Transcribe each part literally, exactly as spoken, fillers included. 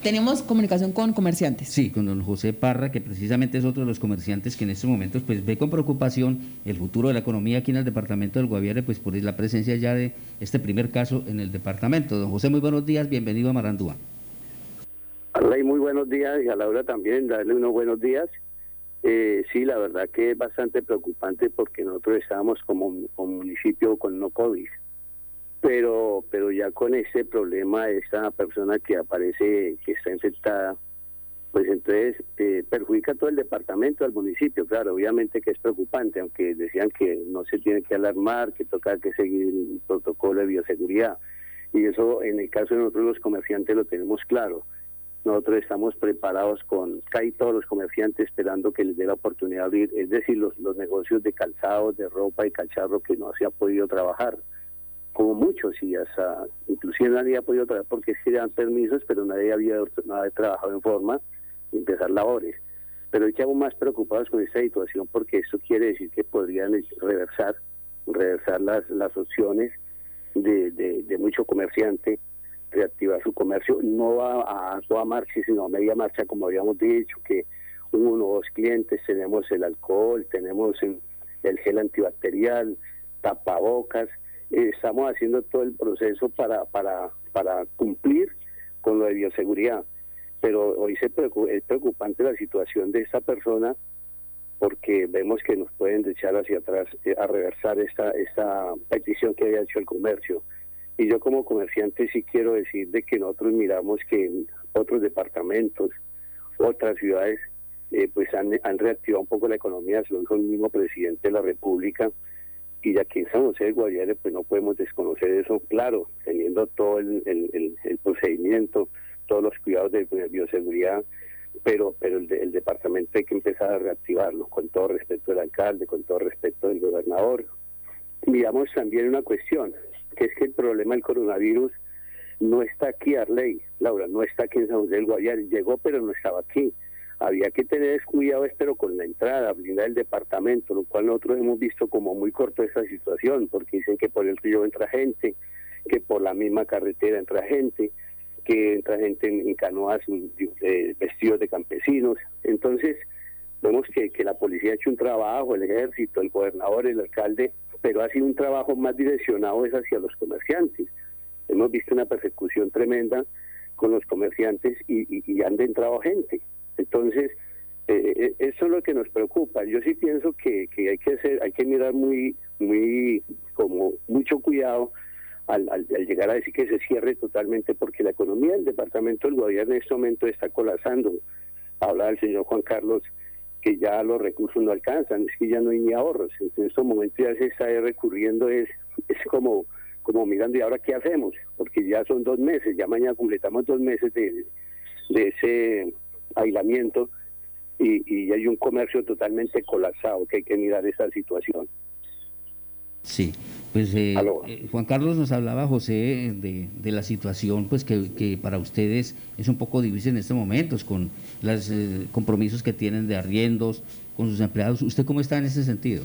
Tenemos comunicación con comerciantes. Sí, con don José Parra, que precisamente es otro de los comerciantes que en estos momentos pues ve con preocupación el futuro de la economía aquí en el departamento del Guaviare, pues por la presencia ya de este primer caso en el departamento. Don José, muy buenos días, bienvenido a Marandúa. Arley, muy buenos días, y a Laura también, darle unos buenos días. Eh, sí, la verdad que es bastante preocupante porque nosotros estábamos como, como municipio con no COVID. Pero pero ya con ese problema, esta persona que aparece, que está infectada, pues entonces eh, perjudica a todo el departamento, al municipio, claro, obviamente que es preocupante, aunque decían que no se tiene que alarmar, que toca que seguir el protocolo de bioseguridad, y eso en el caso de nosotros los comerciantes lo tenemos claro. Nosotros estamos preparados con casi todos los comerciantes esperando que les dé la oportunidad de abrir, es decir, los, los negocios de calzado, de ropa y cacharro que no se ha podido trabajar, como muchos, y hasta inclusive nadie ha podido trabajar porque es que dan permisos, pero nadie había, nadie había trabajado en forma de empezar labores. Pero estamos más preocupados con esta situación porque eso quiere decir que podrían reversar, reversar las, las opciones de, de, de mucho comerciante, reactivar su comercio, no va a toda marcha, sino a media marcha, como habíamos dicho, que uno o dos clientes, tenemos el alcohol, tenemos el, el gel antibacterial, tapabocas. Estamos haciendo todo el proceso para para para cumplir con lo de bioseguridad, pero hoy se preocup, es preocupante la situación de esta persona porque vemos que nos pueden echar hacia atrás eh, a reversar esta esta petición que había hecho el comercio. Y yo como comerciante sí quiero decir de que nosotros miramos que en otros departamentos, otras ciudades, eh, pues han, han reactivado un poco la economía, se lo dijo el mismo presidente de la República. Y aquí en San José del Guaviare pues no podemos desconocer eso, claro, teniendo todo el, el, el, el procedimiento, todos los cuidados de, de bioseguridad, pero pero el, de, el departamento hay que empezar a reactivarlo, con todo respeto del alcalde, con todo respeto del gobernador. Miramos también una cuestión, que es que el problema del coronavirus no está aquí, Arley, Laura, no está aquí en San José del Guaviare, llegó pero no estaba aquí. Había que tener cuidado, pero con la entrada, blindar el departamento, lo cual nosotros hemos visto como muy corto esa situación, porque dicen que por el río entra gente, que por la misma carretera entra gente, que entra gente en, en canoas eh, vestidos de campesinos. Entonces, vemos que, que la policía ha hecho un trabajo, el ejército, el gobernador, el alcalde, pero ha sido un trabajo más direccionado es hacia los comerciantes. Hemos visto una persecución tremenda con los comerciantes y, y, y han entrado gente. Entonces, eh, eso es lo que nos preocupa. Yo sí pienso que, que hay que hacer, hay que mirar muy, muy, como mucho cuidado al, al, al llegar a decir que se cierre totalmente, porque la economía del departamento del Guaviare en este momento está colapsando. Hablaba el señor Juan Carlos que ya los recursos no alcanzan, es que ya no hay ni ahorros. En estos momentos ya se está recurriendo, es, es como, como mirando, ¿y ahora qué hacemos? Porque ya son dos meses, ya mañana completamos dos meses de, de ese aislamiento y, y hay un comercio totalmente colapsado, que hay que mirar esa situación. Sí, pues eh, eh, Juan Carlos nos hablaba, José, de, de la situación pues que, que para ustedes es un poco difícil en estos momentos, con los eh, compromisos que tienen de arriendos, con sus empleados. ¿Usted cómo está en ese sentido?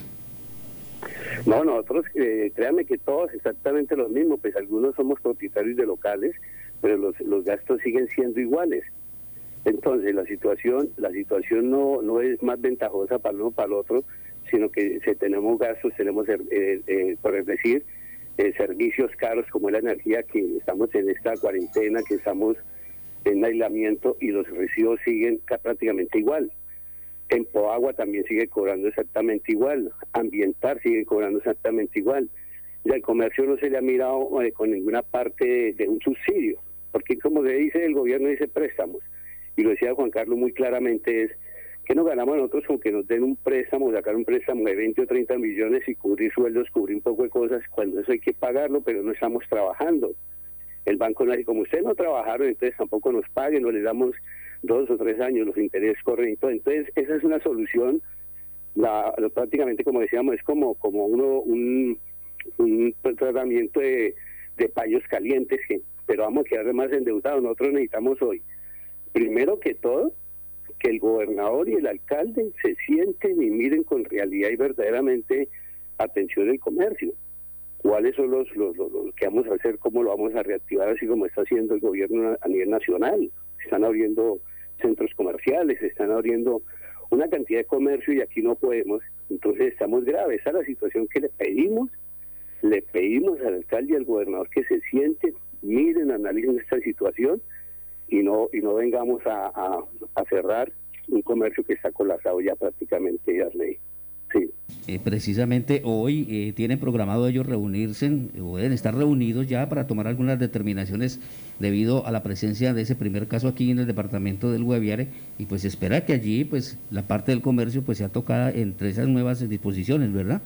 No, nosotros, eh, créanme que todos exactamente lo mismo, pues algunos somos propietarios de locales, pero los, los gastos siguen siendo iguales. Entonces la situación la situación no no es más ventajosa para uno o para el otro, sino que si tenemos gastos, tenemos, eh, eh, por decir, eh, servicios caros como la energía, que estamos en esta cuarentena, que estamos en aislamiento y los recibos siguen prácticamente igual. En Poagua también sigue cobrando exactamente igual, Ambiental sigue cobrando exactamente igual. Y al comercio no se le ha mirado eh, con ninguna parte de, de un subsidio, porque como le dice el gobierno, dice préstamos. Y lo decía Juan Carlos muy claramente, es que nos ganamos nosotros con que nos den un préstamo, sacar un préstamo de veinte o treinta millones y cubrir sueldos, cubrir un poco de cosas, cuando eso hay que pagarlo, pero no estamos trabajando. El banco no dice, como ustedes no trabajaron, entonces tampoco nos paguen, no les damos dos o tres años, los intereses corren y todo. Entonces esa es una solución, la, lo, prácticamente como decíamos, es como, como uno un, un tratamiento de, de paños calientes, que, pero vamos a quedar más endeudados. Nosotros necesitamos hoy, primero que todo, que el gobernador y el alcalde se sienten y miren con realidad y verdaderamente atención al comercio. ¿Cuáles son los, los, los, los que vamos a hacer? ¿Cómo lo vamos a reactivar? Así como está haciendo el gobierno a nivel nacional. están abriendo centros comerciales, están abriendo una cantidad de comercio y aquí no podemos. Entonces estamos graves. Esa es la situación que le pedimos, le pedimos al alcalde y al gobernador que se sienten, miren, analicen esta situación y no y no vengamos a, a, a cerrar un comercio que está colapsado ya prácticamente, Arley. Sí. Eh, precisamente hoy eh, tienen programado ellos reunirse, o deben estar reunidos ya para tomar algunas determinaciones debido a la presencia de ese primer caso aquí en el departamento del Guaviare, y pues espera que allí pues la parte del comercio pues sea tocada entre esas nuevas disposiciones, ¿verdad?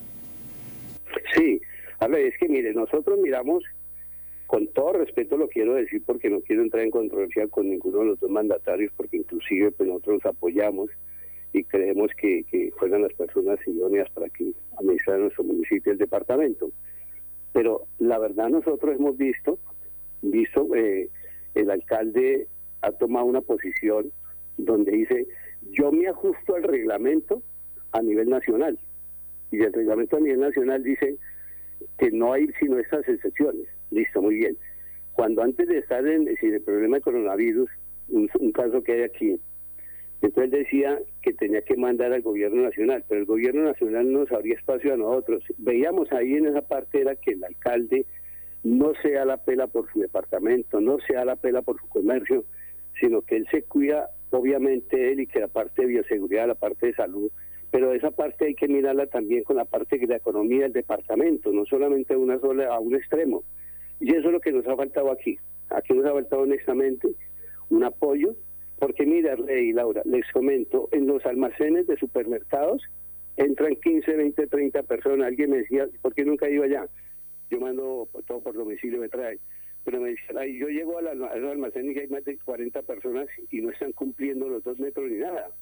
Sí, a ver, es que mire, nosotros miramos, con todo respeto lo quiero decir porque no quiero entrar en controversia con ninguno de los dos mandatarios, porque inclusive pues nosotros los apoyamos y creemos que, que fueran las personas idóneas para que administraran nuestro municipio y el departamento. Pero la verdad nosotros hemos visto, visto eh, el alcalde ha tomado una posición donde dice, yo me ajusto al reglamento a nivel nacional, y el reglamento a nivel nacional dice que no hay sino estas excepciones. Listo, muy bien. Cuando antes de estar en, en el problema de coronavirus, un, un caso que hay aquí, entonces él decía que tenía que mandar al gobierno nacional, pero el gobierno nacional no nos abría espacio a nosotros. Veíamos ahí en esa parte era que el alcalde no se da la pela por su departamento, no se da la pela por su comercio, sino que él se cuida, obviamente él, y que la parte de bioseguridad, la parte de salud, pero esa parte hay que mirarla también con la parte de la economía del departamento, no solamente una sola a un extremo. Y eso es lo que nos ha faltado aquí. Aquí nos ha faltado honestamente un apoyo, porque mira, Rey y Laura, les comento, en los almacenes de supermercados entran quince, veinte, treinta personas. Alguien me decía, ¿por qué nunca he ido allá? Yo mando todo por domicilio, me trae. Pero me decían, ay, yo llego al almacén y hay más de cuarenta personas y no están cumpliendo los dos metros ni nada.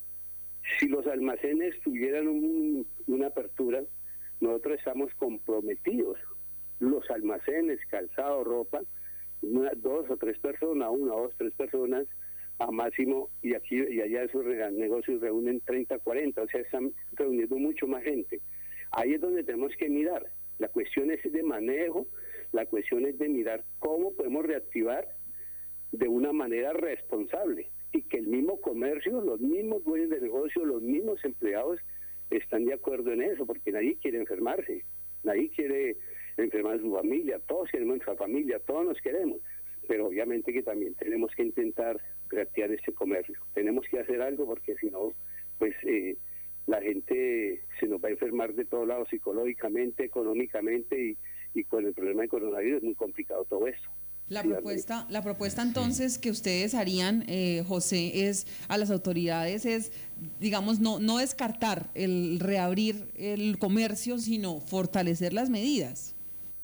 Si los almacenes tuvieran un, una apertura, nosotros estamos comprometidos. Los almacenes, calzado, ropa, una, dos o tres personas, una, dos, tres personas a máximo, y aquí y allá esos negocios reúnen treinta, cuarenta, o sea, están reuniendo mucho más gente. Ahí es donde tenemos que mirar. La cuestión es de manejo, la cuestión es de mirar cómo podemos reactivar de una manera responsable y que el mismo comercio, los mismos dueños de negocio, los mismos empleados están de acuerdo en eso, porque nadie quiere enfermarse, nadie quiere enfermar a su familia, todos queremos nuestra familia, todos nos queremos, pero obviamente que también tenemos que intentar reactivar este comercio, tenemos que hacer algo porque si no, pues eh, la gente se nos va a enfermar de todos lados, psicológicamente, económicamente, y, y con el problema de coronavirus es muy complicado todo esto. La propuesta, la propuesta entonces que ustedes harían, eh, José, es a las autoridades es, digamos, no no descartar el reabrir el comercio, sino fortalecer las medidas.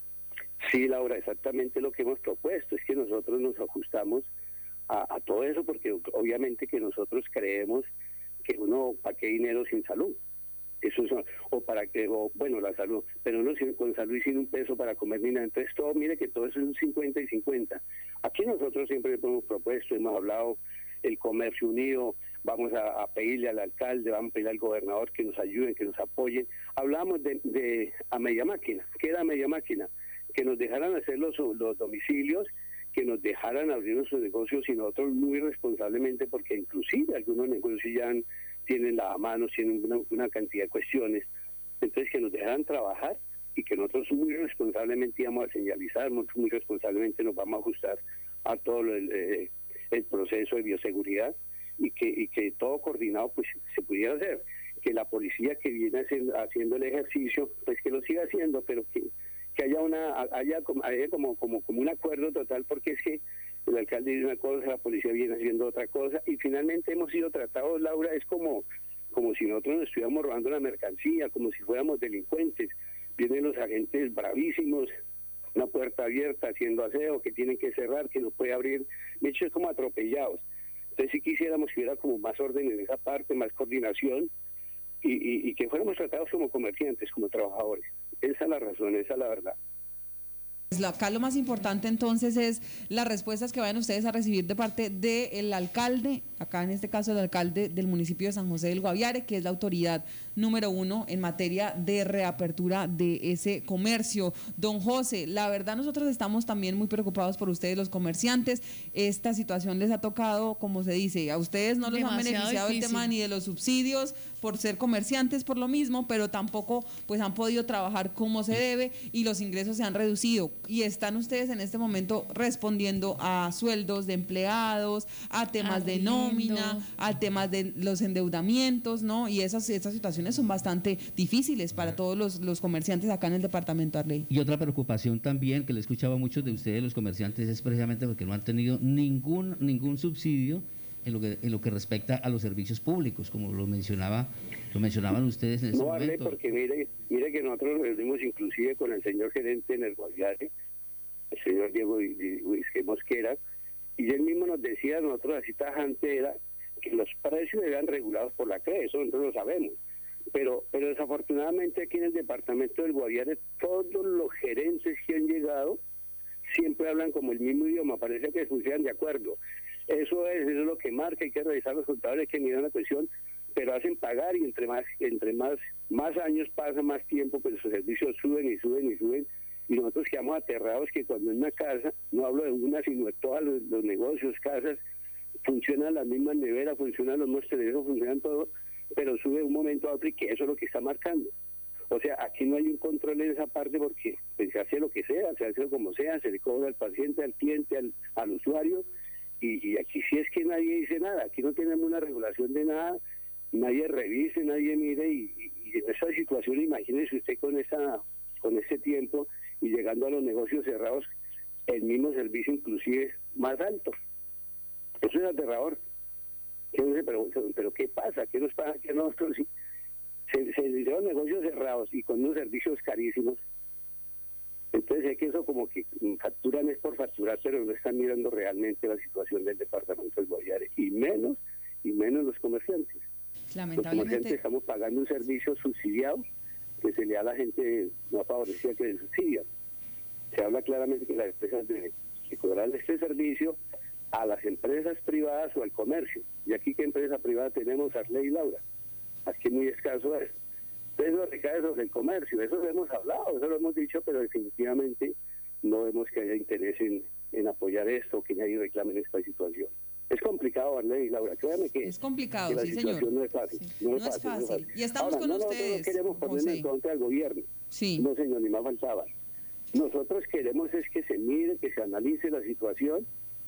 Sí, Laura, exactamente lo que hemos propuesto, es que nosotros nos ajustamos a, a todo eso, porque obviamente que nosotros creemos que uno, ¿para qué dinero sin salud? Eso es, o para que, o bueno, la salud, pero no sin, con salud y sin un peso para comer ni nada. Entonces todo, mire que todo eso es un cincuenta y cincuenta. Aquí nosotros siempre hemos propuesto, hemos hablado el comercio unido, vamos a, a pedirle al alcalde, vamos a pedirle al gobernador que nos ayuden, que nos apoyen. Hablamos de, de a media máquina. ¿Qué era media máquina? Que nos dejaran hacer los, los domicilios, que nos dejaran abrir nuestros negocios y nosotros muy responsablemente, porque inclusive algunos negocios ya han, tienen lavamanos, tienen una, una cantidad de cuestiones, entonces que nos dejaran trabajar y que nosotros muy responsablemente íbamos a señalizar, muy responsablemente nos vamos a ajustar a todo el, eh, el proceso de bioseguridad y que, y que todo coordinado pues se pudiera hacer, que la policía que viene haciendo, haciendo el ejercicio pues que lo siga haciendo, pero que que haya una haya como haya como como como un acuerdo total, porque es que el alcalde dice una cosa, la policía viene haciendo otra cosa y finalmente hemos sido tratados, Laura, es como como si nosotros nos estuviéramos robando la mercancía, como si fuéramos delincuentes. Vienen los agentes bravísimos, una puerta abierta haciendo aseo, que tienen que cerrar, que no puede abrir, de hecho es como atropellados. Entonces si quisiéramos que hubiera como más orden en esa parte, más coordinación y, y, y que fuéramos tratados como comerciantes, como trabajadores. Esa es la razón, esa es la verdad. Pues acá lo más importante entonces es las respuestas que vayan ustedes a recibir de parte del alcalde acá en este caso el alcalde del municipio de San José del Guaviare, que es la autoridad número uno en materia de reapertura de ese comercio. Don José, la verdad nosotros estamos también muy preocupados por ustedes los comerciantes. Esta situación les ha tocado, como se dice, a ustedes no les han beneficiado difícil. El tema ni de los subsidios por ser comerciantes por lo mismo, pero tampoco pues han podido trabajar como se debe y los ingresos se han reducido. Y están ustedes en este momento respondiendo a sueldos de empleados, a temas Arriendo. de nómina, a temas de los endeudamientos, ¿no? Y esas, esas situaciones son bastante difíciles para todos los, los comerciantes acá en el departamento de Arley. Y otra preocupación también que le escuchaba a muchos de ustedes, los comerciantes, es precisamente porque no han tenido ningún, ningún subsidio en lo que en lo que respecta a los servicios públicos, como lo mencionaba lo mencionaban ustedes en ese no, momento. No, porque mire, mire que nosotros nos reunimos inclusive con el señor gerente en el Guaviare, el señor Diego Luisque Mosquera, y él mismo nos decía, nosotros así tajante era que los precios eran regulados por la C R E, eso nosotros lo sabemos, pero pero desafortunadamente aquí en el departamento del Guaviare todos los gerentes que han llegado siempre hablan como el mismo idioma, parece que funcionan de acuerdo. Eso es, eso es lo que marca, hay que revisar los resultados, hay que mirar la cuestión, pero hacen pagar y entre más entre más más años pasa, más tiempo, pues los servicios suben y suben y suben, y nosotros quedamos aterrados que cuando en una casa, no hablo de una, sino de todos los, los negocios, casas, funcionan las mismas neveras, funcionan los mostradores, funcionan todo, pero sube de un momento a otro y que eso es lo que está marcando. O sea, aquí no hay un control en esa parte porque pues, se hace lo que sea, se hace como sea, se le cobra al paciente, al cliente, al, al usuario, y, y aquí sí es que nadie dice nada, aquí no tenemos una regulación de nada, nadie revise, nadie mire, y, y, y en esa situación imagínese usted con esa con ese tiempo y llegando a los negocios cerrados, el mismo servicio inclusive más alto. Eso es aterrador. Pero, pero ¿qué pasa? ¿Qué nos pasa? ¿Qué nosotros sí? Se, se hicieron negocios cerrados y con unos servicios carísimos. Entonces es que eso como que facturan es por facturar, pero no están mirando realmente la situación del departamento del Guaviare, y menos, y menos los comerciantes. Los comerciantes estamos pagando un servicio subsidiado que se le da a la gente no favorecida que le subsidia. Se habla claramente que las empresas deben cobrar este servicio a las empresas privadas o al comercio. Y aquí, ¿qué empresa privada tenemos? Arley y Laura. Aquí muy escaso es. Entonces lo recae sobre el comercio, eso lo hemos hablado, eso lo hemos dicho, pero definitivamente no vemos que haya interés en, en apoyar esto, que nadie reclame en esta situación. Es complicado, Arley y Laura, créanme que, es complicado, que la sí, situación señor. no es fácil. Sí. No, no, es fácil. no es fácil. Y estamos Ahora, con no, ustedes, no queremos poner José. en contra del gobierno. Sí. No, señor, ni más faltaba. Nosotros queremos es que se mire, que se analice la situación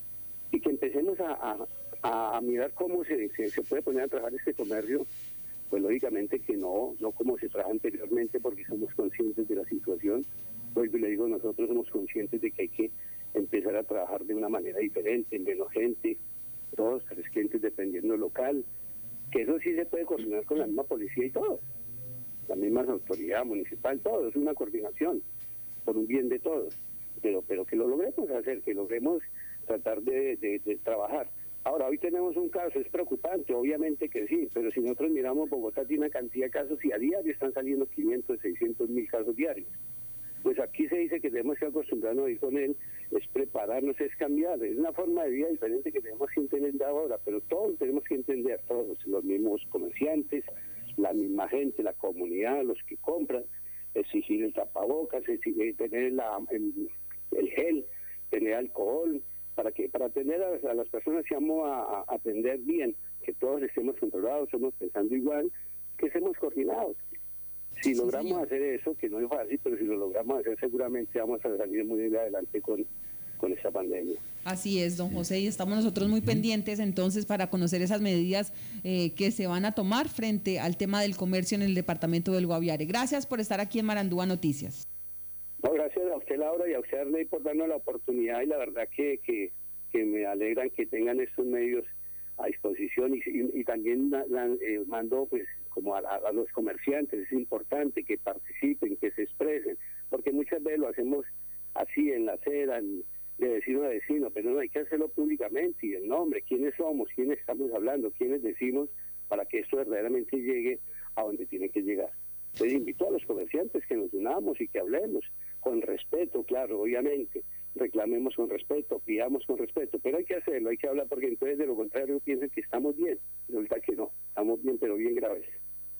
y que empecemos a, a, a mirar cómo se, se, se puede poner a trabajar este comercio. Pues lógicamente que no, no como se trabaja anteriormente, porque somos conscientes de la situación. Hoy le digo, nosotros somos conscientes de que hay que empezar a trabajar de una manera diferente, menos gente, dos, tres clientes dependiendo local, que eso sí se puede coordinar con la misma policía y todo, la misma autoridad municipal, todo, es una coordinación por un bien de todos, pero pero que lo logremos hacer, que logremos tratar de, de, de trabajar. Ahora, hoy tenemos un caso, es preocupante, obviamente que sí, pero si nosotros miramos, Bogotá tiene una cantidad de casos y a diario están saliendo quinientos, seiscientos mil casos diarios. Pues aquí se dice que tenemos que acostumbrarnos a ir con él, es prepararnos, es cambiar, es una forma de vida diferente que tenemos que entender ahora, pero todos tenemos que entender, todos, los mismos comerciantes, la misma gente, la comunidad, los que compran, exigir el tapabocas, exigir tener la, el, el gel, tener alcohol, para que para atender a, a las personas que vamos a, a atender bien, que todos estemos controlados, estemos pensando igual, que estemos coordinados. Si sí, logramos señor. hacer eso, que no es fácil, pero si lo logramos hacer seguramente vamos a salir muy bien adelante con, con esta pandemia. Así es, don José, y estamos nosotros muy pendientes entonces para conocer esas medidas eh, que se van a tomar frente al tema del comercio en el departamento del Guaviare. Gracias por estar aquí en Marandúa Noticias. No, gracias a usted, Laura, y a usted, Arley, por darnos la oportunidad, y la verdad que, que, que me alegran que tengan estos medios a disposición, y, y, y también la, la, eh, mando pues como a, a los comerciantes, es importante que participen, que se expresen, porque muchas veces lo hacemos así en la acera, en, de vecino a vecino, pero no, hay que hacerlo públicamente, y el nombre, quiénes somos, quiénes estamos hablando, quiénes decimos, para que esto verdaderamente llegue a donde tiene que llegar. Entonces invito a los comerciantes que nos unamos y que hablemos con respeto, claro, obviamente, reclamemos con respeto, pidamos con respeto, pero hay que hacerlo, hay que hablar, porque entonces de lo contrario piensan que estamos bien, resulta que no, estamos bien, pero bien graves.